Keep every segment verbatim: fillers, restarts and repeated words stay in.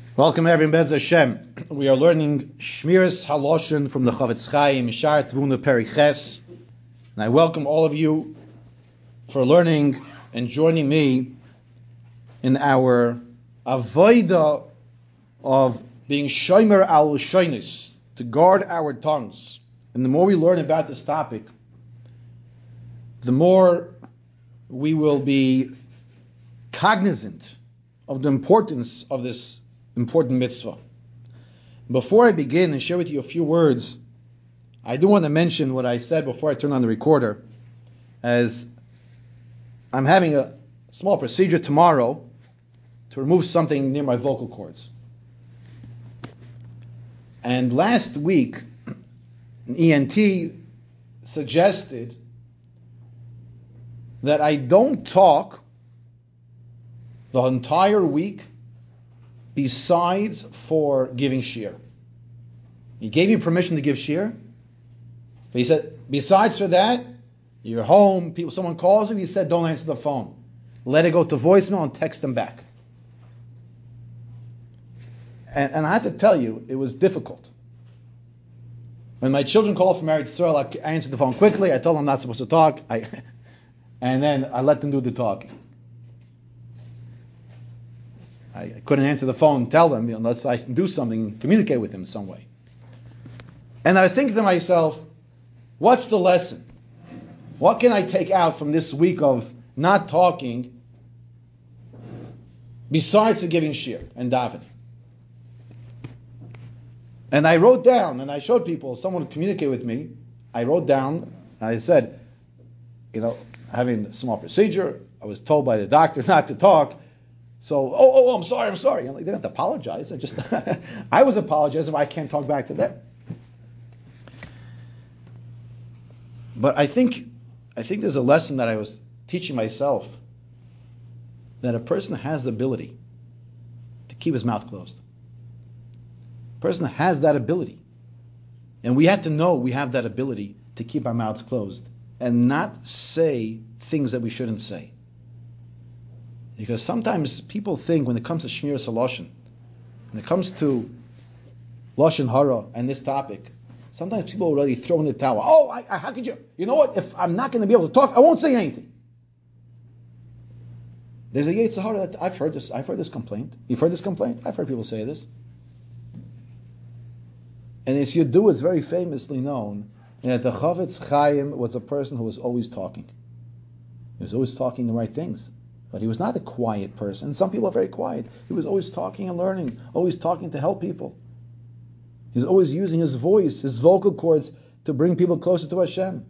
Welcome everyone, Bez Hashem. We are learning Shmiras Haloshin from the Chavetz Chaim, Mishar Tvuna Periches. And I welcome all of you for learning and joining me in our avodah of being Shomer al Shoinis, to guard our tongues. And the more we learn about this topic, the more we will be cognizant of the importance of this important mitzvah. Before I begin and share with you a few words, I do want to mention what I said before I turn on the recorder, as I'm having a small procedure tomorrow to remove something near my vocal cords. And last week, an E N T suggested that I don't talk the entire week besides for giving shir. He gave me permission to give shir, but he said, besides for that, you're home, people, someone calls you, he said, don't answer the phone. Let it go to voicemail and text them back. And, and I have to tell you, it was difficult. When my children call from Eretz Yisrael, I answer the phone quickly, I tell them I'm not supposed to talk, I, and then I let them do the talking. I couldn't answer the phone and tell them unless I do something, communicate with them in some way. And I was thinking to myself, what's the lesson? What can I take out from this week of not talking besides for giving shir and davening? And I wrote down, and I showed people, someone would communicate with me, I wrote down, I said, you know, having a small procedure, I was told by the doctor not to talk. So, oh, oh, oh, I'm sorry, I'm sorry. I'm like, they didn't have to apologize. I just, I was apologizing if I can't talk back to them. But I think, I think there's a lesson that I was teaching myself, that a person has the ability to keep his mouth closed. A person has that ability. And we have to know we have that ability to keep our mouths closed and not say things that we shouldn't say. Because sometimes people think when it comes to Shmiras Haloshin, when it comes to Lashon Hara and this topic, sometimes people already throw in the towel. Oh, I, I, how could you? You know what? If I'm not going to be able to talk, I won't say anything. There's a Yetzer Hara that I've heard this. I've heard this complaint. You've heard this complaint? I've heard people say this. And as you do, it's very famously known that the Chavetz Chaim was a person who was always talking. He was always talking the right things. But he was not a quiet person. Some people are very quiet. He was always talking and learning, always talking to help people. He was always using his voice, his vocal cords, to bring people closer to Hashem.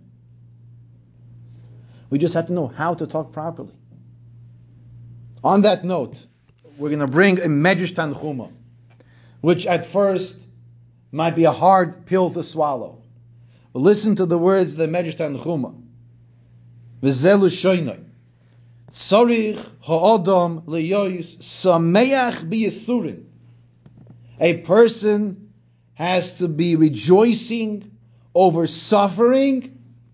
We just have to know how to talk properly. On that note, we're going to bring a Medrash Tanchuma, which at first might be a hard pill to swallow. But listen to the words of the Medrash Tanchuma. V'zelu shoynoi. Sorich ha'adam leyois sameach b'yisurin. A person has to be rejoicing over suffering,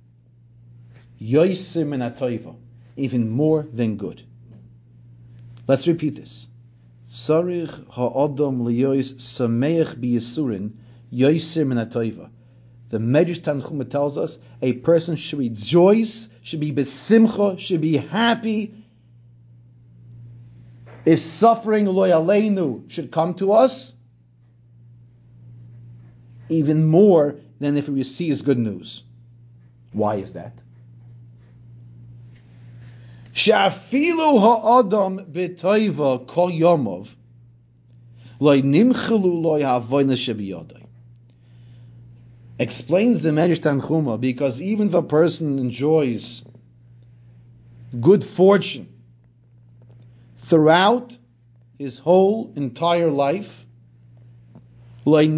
yoisim min hatoiva, even more than good. Let's repeat this. Sorich ha'adam leyois sameach b'yisurin, yoisim min hatoiva. The Medrash Tanchuma tells us a person should rejoice, should be besimcha, should be happy. If suffering lo yaleinu should come to us, even more than if we receive as good news. Why is that? She'afilu ha'adam b'toiva kol yomov lo nimchelu lo ha'avoyna shebiyodai. Explains the Medrash Tanchuma, because even if a person enjoys good fortune throughout his whole entire life, the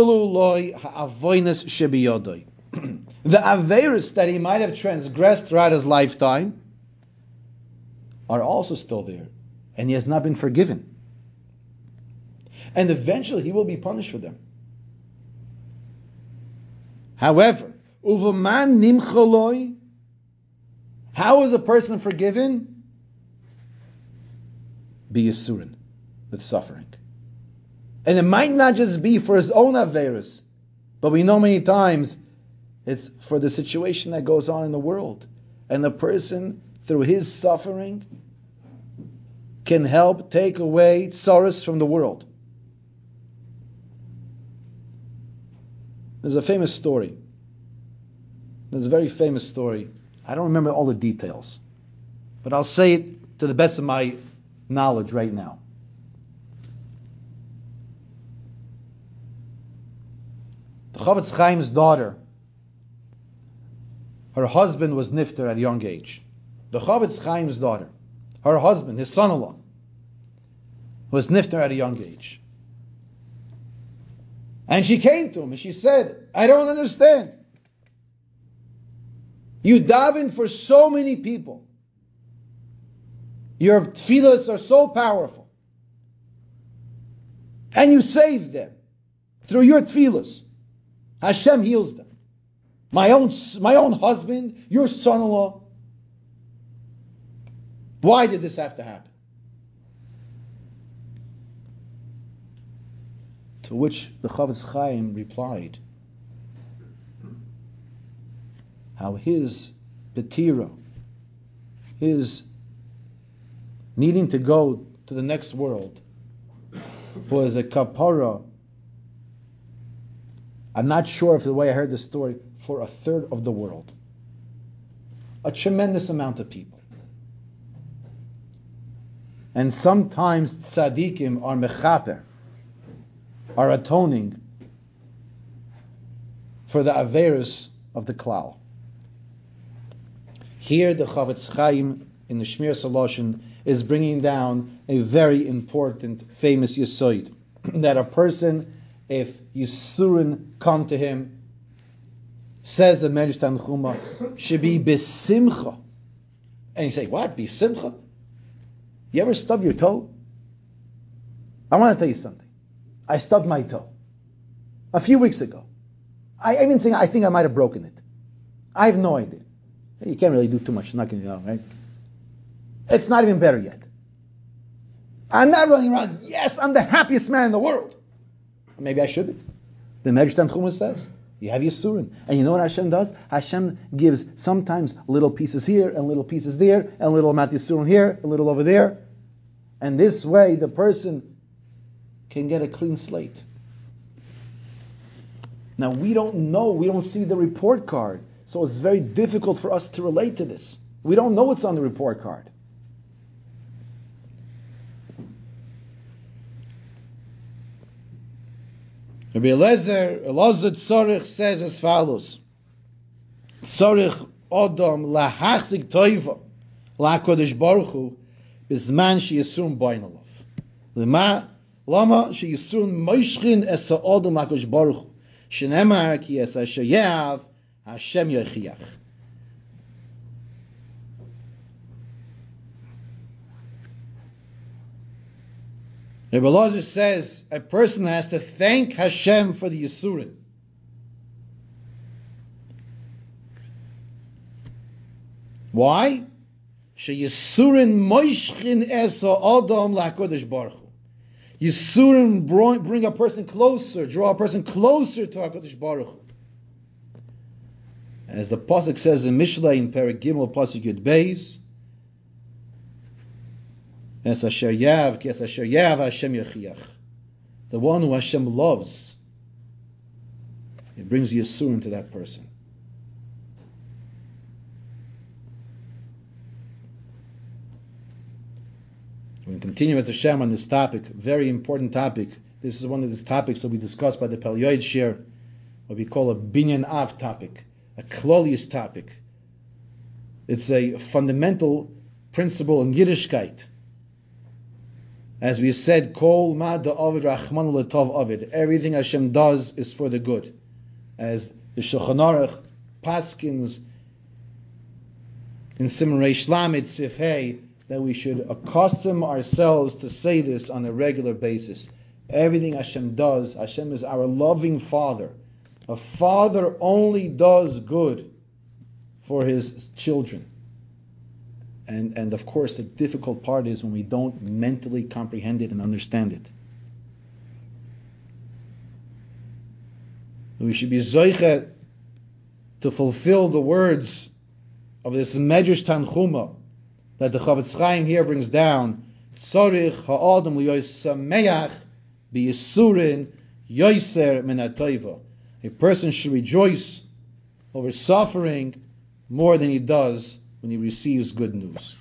averos that he might have transgressed throughout his lifetime are also still there, and he has not been forgiven. And eventually he will be punished for them. However, uvaman nimchaloi, how is a person forgiven? Biyasurin, with suffering. And it might not just be for his own Averis, but we know many times it's for the situation that goes on in the world. And the person, through his suffering, can help take away tsaros from the world. There's a famous story. There's a very famous story. I don't remember all the details, but I'll say it to the best of my knowledge right now. The Chavetz Chaim's daughter, her husband was nifter at a young age. The Chavetz Chaim's daughter, her husband, his son-in-law, was nifter at a young age. And she came to him and she said, I don't understand. You daven for so many people. Your tefillas are so powerful. And you save them through your tefillas. Hashem heals them. My own, my own husband, your son-in-law. Why did this have to happen? To which the Chavetz Chaim replied, how his betira, his needing to go to the next world, was a kapara. I'm not sure if the way I heard the story, for a third of the world. A tremendous amount of people. And sometimes tzaddikim are mechaper, are atoning for the averis of the klal. Here the Chavetz Chaim in the Shmiras Haloshen is bringing down a very important, famous yesod, that a person, if Yisurin come to him, says the Medrash Tanchuma, should be besimcha. And you say, what? Besimcha? You ever stub your toe? I want to tell you something. I stubbed my toe a few weeks ago. I even think I think I might have broken it. I have no idea. You can't really do too much. Not going to know, right? It's not even better yet. I'm not running around, yes, I'm the happiest man in the world. Maybe I should be. The Medrash Tanchuma says, you have Yisurin. And you know what Hashem does? Hashem gives sometimes little pieces here, and little pieces there, and a little amount Yisurin here, a little over there. And this way the person can get a clean slate. Now we don't know, we don't see the report card, so it's very difficult for us to relate to this. We don't know what's on the report card. Rabbi Eliezer, Elazar Tzorich says as follows: Tzorich Odom lahachzik toiva laKodesh Baruch Hu bizman sheyisrum boinalav. Lema lama sheyisrum moishchin es ha'odom laKodesh Baruch Hu shenemar ki es asher ye'av Hashem yechiach. Rabbi Elazar says a person has to thank Hashem for the Yisurin. Why? Sheyisurin moishchin es ha'adam laKodesh Baruch Hu. Yisurin bring a person closer, draw a person closer to HaKadosh Baruch Hu. As the pasuk says in Mishlei in Perek Gimel pasuk Yud Beis, Es asher yav, ki es asher yav Hashem yechiach. The one who Hashem loves, it brings Yisurin to that person. We're going to continue with Hashem on this topic, very important topic. This is one of these topics that we discussed by the Pel Yoed Shir, what we call a Binyan Av topic, a Klolius topic. It's a fundamental principle in Yiddishkeit. As we said, Kol ma da'avid rachmanu l'tov avid. Everything Hashem does is for the good. As the Shulchan Aruch paskins in Siman Reish Lamed Sif Hey, that we should accustom ourselves to say this on a regular basis. Everything Hashem does, Hashem is our loving Father. A father only does good for his children. And, and of course, the difficult part is when we don't mentally comprehend it and understand it. We should be zoiche to fulfill the words of this Medrash Tanchuma that the Chavetz Chaim here brings down. Tzorich ha'adam liyosameach b'yisurin yoser min ha'toiva. A person should rejoice over suffering more than he does when he receives good news.